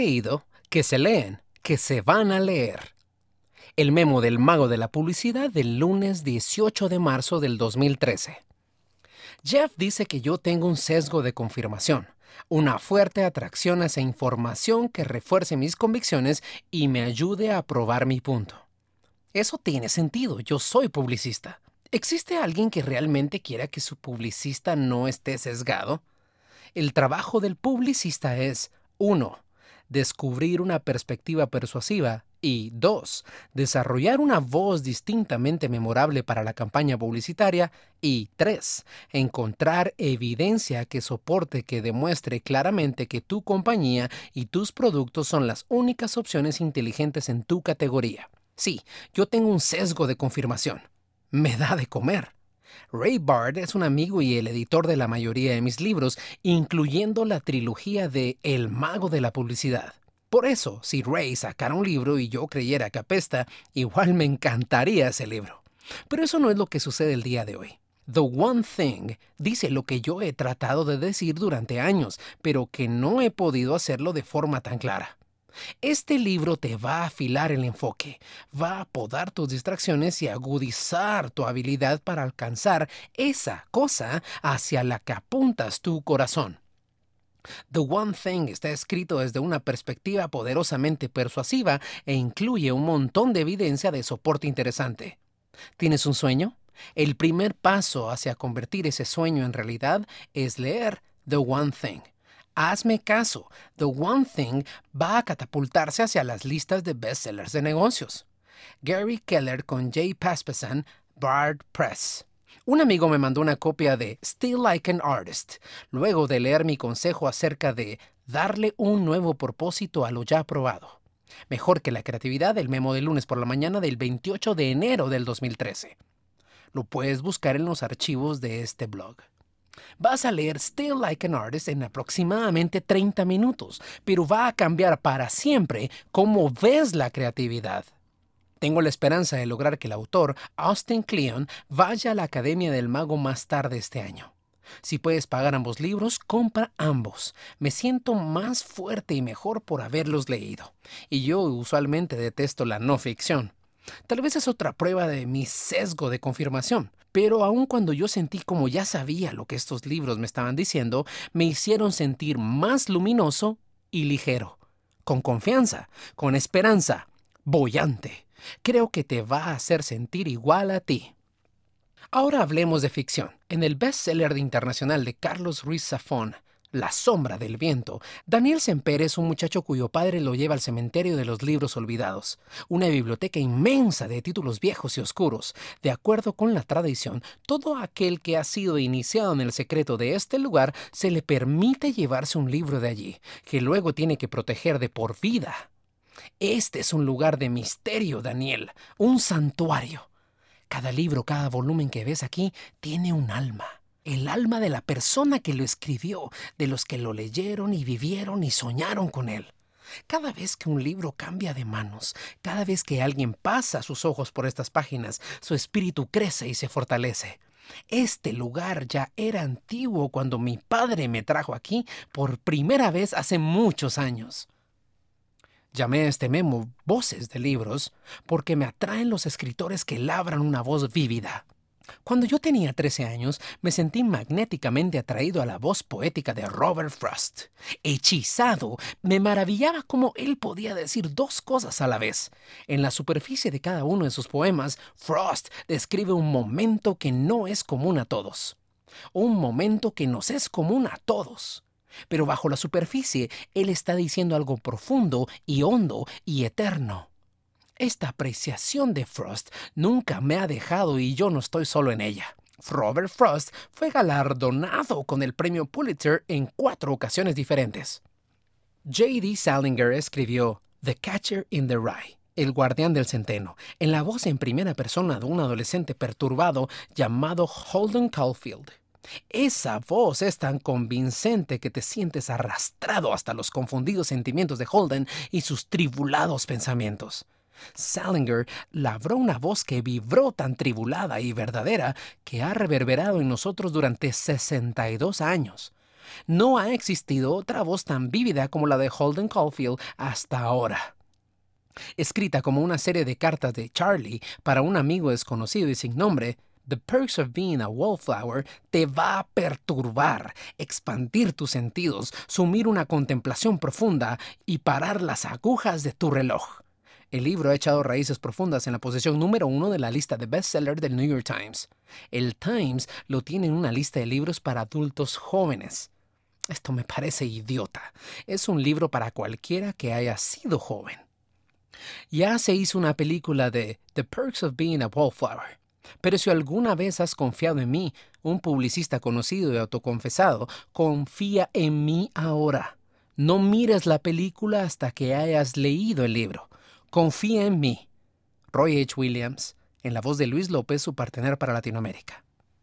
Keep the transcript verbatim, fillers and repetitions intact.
leído, que se leen, que se van a leer. El memo del mago de la publicidad del lunes dieciocho de marzo del dos mil trece. Jeff dice que yo tengo un sesgo de confirmación, una fuerte atracción hacia información que refuerce mis convicciones y me ayude a probar mi punto. Eso tiene sentido, yo soy publicista. ¿Existe alguien que realmente quiera que su publicista no esté sesgado? El trabajo del publicista es uno. Descubrir una perspectiva persuasiva y dos. Desarrollar una voz distintamente memorable para la campaña publicitaria y tres. Encontrar evidencia que soporte que demuestre claramente que tu compañía y tus productos son las únicas opciones inteligentes en tu categoría. Sí, yo tengo un sesgo de confirmación. Me da de comer. Ray Bard es un amigo y el editor de la mayoría de mis libros, incluyendo la trilogía de El mago de la publicidad. Por eso, si Ray sacara un libro y yo creyera que apesta, igual me encantaría ese libro. Pero eso no es lo que sucede el día de hoy. The One Thing dice lo que yo he tratado de decir durante años, pero que no he podido hacerlo de forma tan clara. Este libro te va a afilar el enfoque, va a podar tus distracciones y agudizar tu habilidad para alcanzar esa cosa hacia la que apuntas tu corazón. The One Thing está escrito desde una perspectiva poderosamente persuasiva e incluye un montón de evidencia de soporte interesante. ¿Tienes un sueño? El primer paso hacia convertir ese sueño en realidad es leer The One Thing. Hazme caso, The One Thing va a catapultarse hacia las listas de bestsellers de negocios. Gary Keller con Jay Paspalum, Bard Press. Un amigo me mandó una copia de Still Like an Artist, luego de leer mi consejo acerca de darle un nuevo propósito a lo ya probado. Mejor que la creatividad, el memo del lunes por la mañana del veintiocho de enero del dos mil trece. Lo puedes buscar en los archivos de este blog. Vas a leer Still Like an Artist en aproximadamente treinta minutos, pero va a cambiar para siempre cómo ves la creatividad. Tengo la esperanza de lograr que el autor, Austin Kleon, vaya a la Academia del Mago más tarde este año. Si puedes pagar ambos libros, compra ambos. Me siento más fuerte y mejor por haberlos leído. Y yo usualmente detesto la no ficción. Tal vez es otra prueba de mi sesgo de confirmación, pero aun cuando yo sentí como ya sabía lo que estos libros me estaban diciendo, me hicieron sentir más luminoso y ligero, con confianza, con esperanza, boyante. Creo que te va a hacer sentir igual a ti. Ahora hablemos de ficción. En el bestseller internacional de Carlos Ruiz Zafón, La sombra del viento, Daniel Semper es un muchacho cuyo padre lo lleva al cementerio de los libros olvidados, una biblioteca inmensa de títulos viejos y oscuros. De acuerdo con la tradición, todo aquel que ha sido iniciado en el secreto de este lugar se le permite llevarse un libro de allí, que luego tiene que proteger de por vida. Este es un lugar de misterio, Daniel, un santuario. Cada libro, cada volumen que ves aquí tiene un alma. El alma de la persona que lo escribió, de los que lo leyeron y vivieron y soñaron con él. Cada vez que un libro cambia de manos, cada vez que alguien pasa sus ojos por estas páginas, su espíritu crece y se fortalece. Este lugar ya era antiguo cuando mi padre me trajo aquí por primera vez hace muchos años. Llamé a este memo Voces de Libros porque me atraen los escritores que labran una voz vívida. Cuando yo tenía trece años, me sentí magnéticamente atraído a la voz poética de Robert Frost. Hechizado, me maravillaba cómo él podía decir dos cosas a la vez. En la superficie de cada uno de sus poemas, Frost describe un momento que no es común a todos. Un momento que nos es común a todos. Pero bajo la superficie, él está diciendo algo profundo y hondo y eterno. Esta apreciación de Frost nunca me ha dejado y yo no estoy solo en ella. Robert Frost fue galardonado con el premio Pulitzer en cuatro ocasiones diferentes. J D Salinger escribió The Catcher in the Rye, El guardián del centeno, en la voz en primera persona de un adolescente perturbado llamado Holden Caulfield. Esa voz es tan convincente que te sientes arrastrado hasta los confundidos sentimientos de Holden y sus tribulados pensamientos. Salinger labró una voz que vibró tan tribulada y verdadera que ha reverberado en nosotros durante sesenta y dos años. No ha existido otra voz tan vívida como la de Holden Caulfield hasta ahora. Escrita como una serie de cartas de Charlie para un amigo desconocido y sin nombre, The Perks of Being a Wallflower te va a perturbar, expandir tus sentidos, sumir una contemplación profunda y parar las agujas de tu reloj. El libro ha echado raíces profundas en la posición número uno de la lista de bestsellers del New York Times. El Times lo tiene en una lista de libros para adultos jóvenes. Esto me parece idiota. Es un libro para cualquiera que haya sido joven. Ya se hizo una película de The Perks of Being a Wallflower. Pero si alguna vez has confiado en mí, un publicista conocido y autoconfesado, confía en mí ahora. No mires la película hasta que hayas leído el libro. Confía en mí. Roy H. Williams, en la voz de Luis López, su partener para Latinoamérica.